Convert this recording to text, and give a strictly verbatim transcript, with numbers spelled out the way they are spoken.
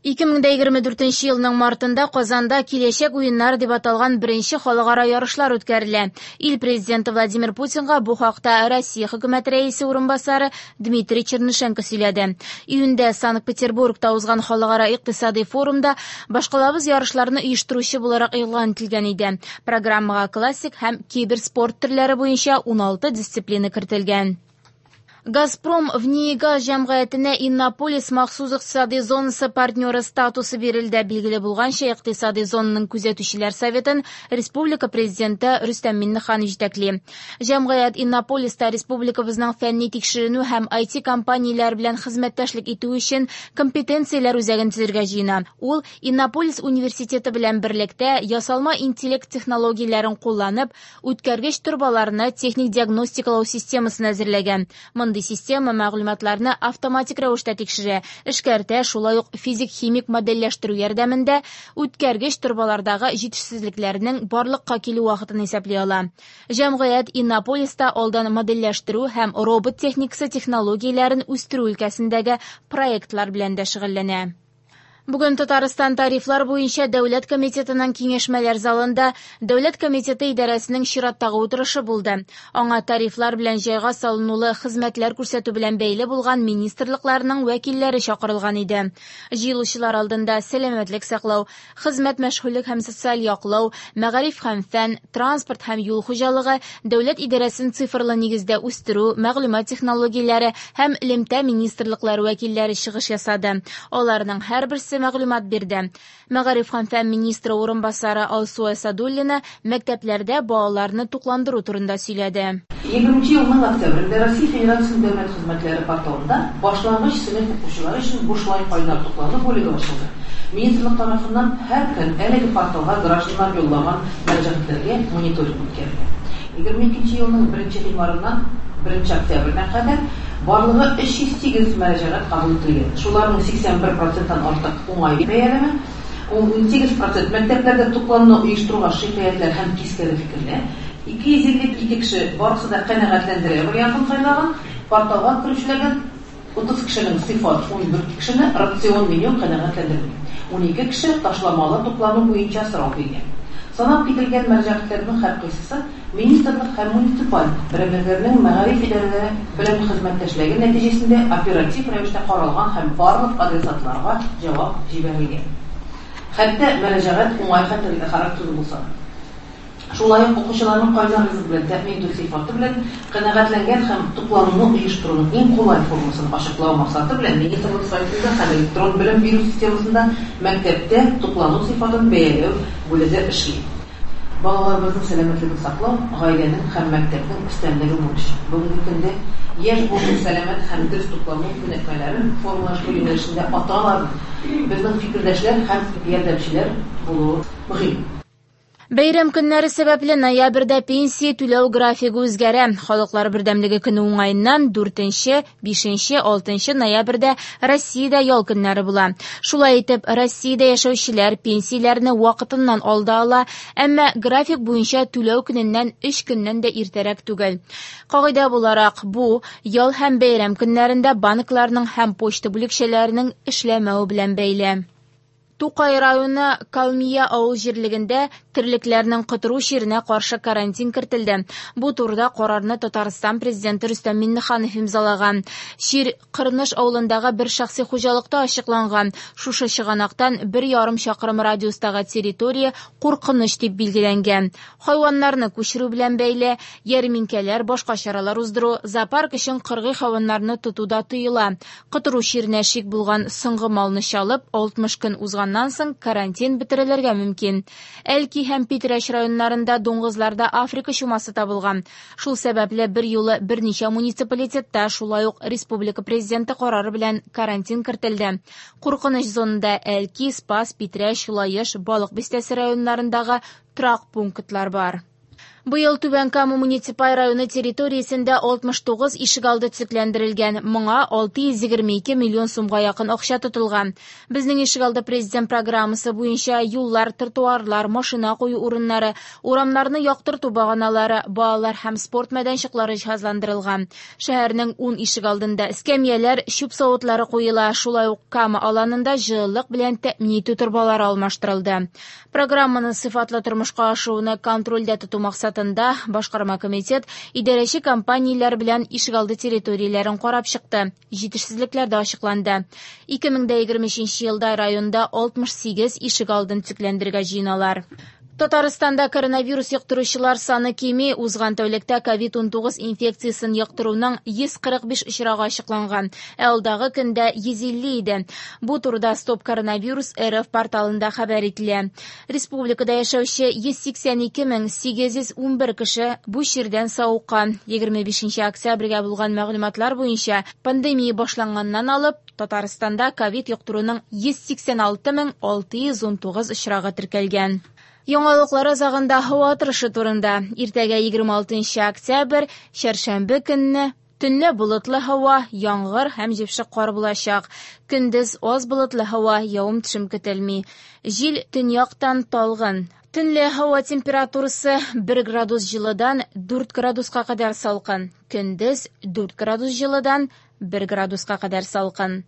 эки миң егерме дүртенче елның мартында Казанда киләчәк уеннар дип аталган беренче халыкара ярышлар үткәрелә. Ил президенты Владимир Путинга бу хакта Россия хөкүмәт рәисе урынбасары Дмитрий Чернышенко сөйләде. Июньдә Санкт-Петербургта узган халыкара икътисади форумда башкалабыз ярышларны оештыручы буларак игълан ителгән иде. Программага классик һәм киберспорт төрләре буенча ун алты дисциплина кертелгән. Газпром внегаз җәмгыятенә Иннополис махсус икътисади зонасы партнеры статусы бирелде. Билгеле булганча, икътисади зонаның күзәтүчеләр советын республика президенты Рөстәм Миңнеханов җитәкли. Җәмгыять Иннополиста республикабызның фәнни тикшеренү һәм ай ти компанияләр белән хезмәттәшлек итү өчен компетенцияләр үзәген төзергә җыена. Ул Иннополис университеты белән берлектә ясалма интеллект технологияләрен кулланып, үткәргеч торбаларны техник диагностикалау системасын әзерләгән. Мондый система мәгълүматларны автоматик рәвештә тикшерә, эшкәртә, шулай ук физик-химик модельләштерү ярдәмендә үткәргеч торбалардагы җитешсезлекләрнең барлыкка килү вакытын исәпли ала. Җәмгыять Иннополиста алдан модельләштерү һәм робот техникасы технологияләрен үстерү өлкәсендәге проектлар белән дә шөгыльләнә. Бүген Татарстан тарифлар буенча Дәүләт комитетының киңәшмәләр залында Дәүләт комитеты идарәсенең чираттагы утырышы булды. Аңа тарифлар белән җайга салынулы хезмәтләр күрсәтү белән бәйле булган министрлыкларның вәкилләре чакырылган иде. Җыелучылар алдында сәламәтлек саклау, хезмәт мәшгульлек һәм социаль яклау, мәгариф һәм фән, транспорт һәм юл хуҗалыгы, дәүләт идарәсен цифрлы нигездә үстерү, мәгълүмат технологияләре һәм элемтә министрлыклары вәкилләре чыгыш ясады. Аларның һәрберсе мәгълүмат бирде. Мәгариф һәм фән министры урынбасары Алсу Асадуллина мәктәпләрдә балаларны тукландыру турында сөйләде. егерменче елның октябрендә Россия Федерациясының дәүләт хезмәтләре порталында башлангыч сыйныф укучылары өчен бушлай кайнар туклану бүлеге ачылды. Министрлык тарафыннан һәр көн әлеге порталга гражданнар юллаган мөрәҗәгатьләргә мониторинг үткәрелде. егерме икенче елның беренче гыйнварыннан беренче октябрьгә кадәр барлыгы өч йөз сигез мөрәҗәгать кабул ителгән. Шуларның сиксән бер проценттан артык уңай бәяләме, ун сигез процент мәктәпләрдә туклануны оештыруга шикаятьләр һәм кискәре фикерләр, ике йөз илле ике кеше барысы да канәгатьләндерә вариантын сайлаган, порталга керүчеләрдән утыз кешенең сыйфат, ун бер кешене рацион меню канәгатьләндергән, ун ике кеше ташламалы туклану буенча сорау биргән. Санап кителгән мәрҗәгатьләрнең һәркайсысы министрлык һәм муниципаль берәмлекләрнең мәгариф идарәләре белән хезмәттәшлеге нәтиҗәсендә оператив рәвештә каралган һәм барлык адресатларга җавап җибәрелгән. Хәтта мөрәҗәгать уңай хәтерле характерлы булса. Шулай ук укучыларның кайнар ризык белән тәэмин итү сыйфаты белән канәгатьләнгән һәм туклануны оештыруның иң кулай формасын ачыклау максаты белән министрлык сайтында һәм электрон белем бирү системасында мәктәптә туклану сыйфатын бәяләү бүлеге эшли. Балаларыбызның сәламәтлеген саклау гаиләнең һәм мәктәпнең өстенлеге бурыч. Бүгенге көндә яшь булу сәламәт һәм дөрес туклану күнекмәләрен формалаштыру юнәлешендә ата-аналар, безнең фикердәшләр һәм ярдәмчеләр булуы мөһим. Бәйрәм көннәре сәбәпле ноябрьдә пенсия түләү графигы үзгәрә. Халыклар бердәмлеге көне уңаеннан дүртенче, бишенче, алтынчы ноябрьдә Россиядә ял көннәре була. Шулай итеп, Россиядә яшәүчеләр пенсияләрне вакытыннан алда ала, әмма график буенча түләү көненнән өч көннән дә иртәрәк түгел. Кагыйдә буларак, бу ял һәм бәйрәм көннәрендә банкларның һәм почта бүлекчәләренең эшләмәү белән бәйле. Тукай районы Калмия авыл җирлегендә терлекләрнең котыру чиренә каршы карантин кертелде. Бу турыда карарны Татарстан президенты Рөстәм Миңнеханов имзалаган. Чир Кырныш авылындагы бер шәхси хуҗалыкта ачыкланган. Шушы чыганактан бер ярым чакрым радиустагы территория куркыныч дип билгеләнгән. Хайваннарны күчерү белән бәйле ярминкәләр, башка чаралар уздыру, зоопарк өчен кыргый хайваннарны тотуда тыела. Котыру чиренә шик булган соңгы малны чалып, алтмыш көн узганнан соң карантин бетерелергә мөмкин. Әлки һәм Питрәч районнарында дуңгызларда Африка чумасы табылган. Шул сәбәпле бер юлы берничә муниципалитетта, шулай ук республика президенты карары белән карантин кертелде. Куркыныч зонада Әлки, Спас, Питрәч, Лаеш, Балык Бистәсе районнарындагы торак пунктлар бар. Быел Түбән Кама муниципаль районы территориясендә алтмыш тугыз ишегалды төзекләндерелгән. Моңа алты йөз егерме ике миллион сумга якын акча тотылган. Безнең ишегалды президент программасы буенча юллар, тротуарлар, машина кую урыннары, урамнарны яктырту баганалары, балалар һәм спорт мәйданчыклары җиһазландырылган. Шәһәрнең ун ишегалдында эскәмияләр, чүп савытлары куела. Шулай ук Кама аланында җылылык белән тәэмин итү торбалары алмаштырылды. Программаны сыйфатлы тормышка ашыруны контрольдә тоту максатында башкарма комитет идарәче компанияләр белән ишегалды территорияләрен карап чыкты. Җитешсезлекләр дә ачыкланды. ике мең егерме өченче елда районда алтмыш сигез ишегалдын төзекләндерергә җыеналар. Татарстанда коронавирус йоктыручылар саны кими, узган тәүлектә ковид унтугыз инфекциясын йоктыруның йөз кырык биш очрагы ачыкланган. Ә алдагы көндә йөз илле иде. Бу турыда Стоп коронавирус эр эф порталында хәбәр ителә. Республикада яшәүче йөз сиксән ике мең сигез йөз ун бер кеше бу чирдән савыккан. егерме бишенче октябрьгә булган мәгълүматлар буенча пандемия башланганнан алып Татарстанда ковид йоктыруның йөз сиксән алты мең алты йөз ун тугыз очрагы теркәлгән. Яңалыклар азагында һава торышы турында. Иртәгә егерме алтынчы октябрь, чәршәмбе көнне төнлә болытлы һава, яңгыр һәм җепшек кар булачак. Көндез аз болытлы һава, явым-төшем көтелми. Җил төньяктан талгын. Төнлә һава температурасы бер градус җылыдан дүрт градуска кадәр салкын. Көндез дүрт градус җылыдан бер градуска кадәр салкын.